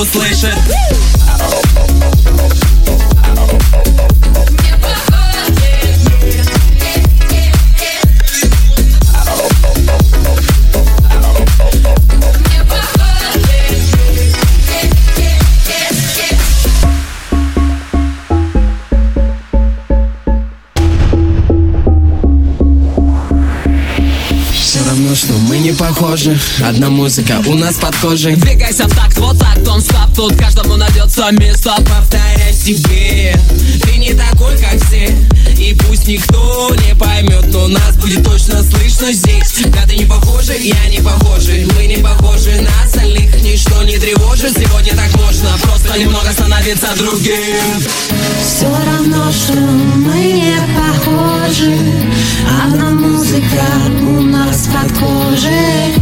услышит. Что мы не похожи, одна музыка у нас под кожей. Двигайся в такт, вот так, нон-стоп. Тут каждому найдется место. Повторяй себе, ты не такой, как все. И пусть никто не поймет, но нас будет точно слышно здесь. Да ты не похожи, я не похожи. Мы не похожи на остальных, ничто не тревожит. Сегодня так можно, просто немного становиться другим. Все равно, что мы не похожи, одна музыка у нас под кожей.